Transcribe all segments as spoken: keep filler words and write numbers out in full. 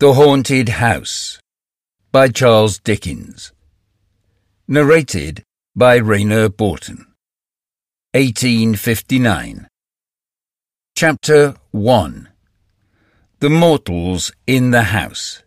The Haunted House by Charles Dickens. Narrated by Rayner Borton. eighteen fifty-nine. Chapter one. The Mortals in the House.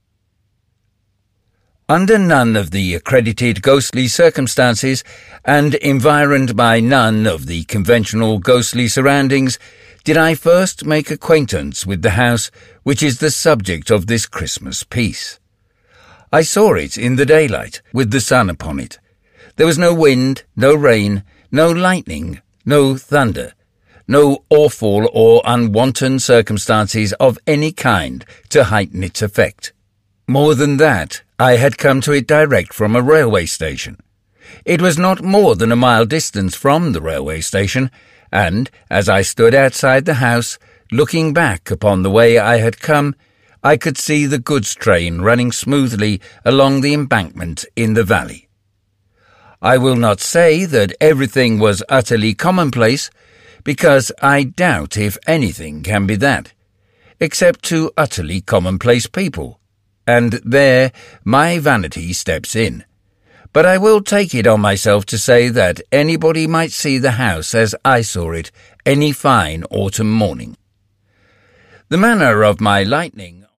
Under none of the accredited ghostly circumstances, and environed by none of the conventional ghostly surroundings, did I first make acquaintance with the house which is the subject of this Christmas piece. I saw it in the daylight, with the sun upon it. There was no wind, no rain, no lightning, no thunder, no awful or unwanton circumstances of any kind to heighten its effect. More than that, I had come to it direct from a railway station. It was not more than a mile distance from the railway station, and, as I stood outside the house, looking back upon the way I had come, I could see the goods train running smoothly along the embankment in the valley. I will not say that everything was utterly commonplace, because I doubt if anything can be that, except to utterly commonplace people, and there my vanity steps in. But I will take it on myself to say that anybody might see the house as I saw it any fine autumn morning. The manner of my lightning